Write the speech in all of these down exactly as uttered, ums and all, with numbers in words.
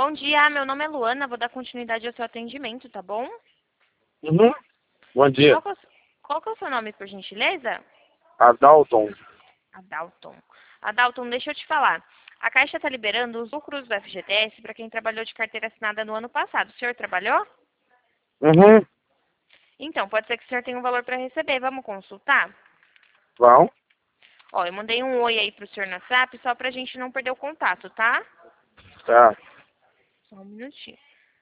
Bom dia, meu nome é Luana, vou dar continuidade ao seu atendimento, tá bom? Uhum. Bom dia. Qual que é o, s- qual que é o seu nome, por gentileza? Adalton. Adalton. Adalton, deixa eu te falar. A Caixa está liberando os lucros do F G T S para quem trabalhou de carteira assinada no ano passado. O senhor trabalhou? Uhum. Então, pode ser que o senhor tenha um valor para receber. Vamos consultar? Vão. Ó, eu mandei um oi aí pro senhor no WhatsApp só pra gente não perder o contato, tá? Tá. Só um minutinho.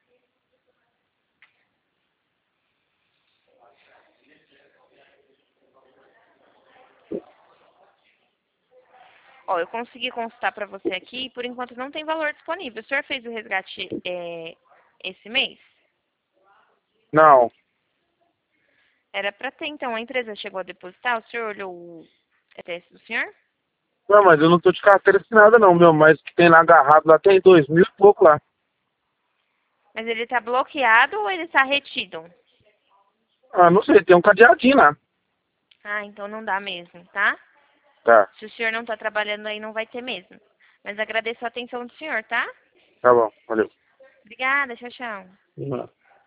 Ó, eu consegui consultar para você aqui e por enquanto não tem valor disponível. O senhor fez o resgate é, esse mês? Não. Era para ter, então. A empresa chegou a depositar? O senhor olhou o E T S do senhor? Não, mas eu não tô de carteira assinada não, meu. Mas que tem lá agarrado lá tem dois mil e pouco lá. Mas ele está bloqueado ou ele está retido? Ah, não sei, tem um cadeadinho lá. Ah, então não dá mesmo, tá? Tá. Se o senhor não está trabalhando aí, não vai ter mesmo. Mas agradeço a atenção do senhor, tá? Tá bom. Valeu. Obrigada, tchau, tchau. Uhum.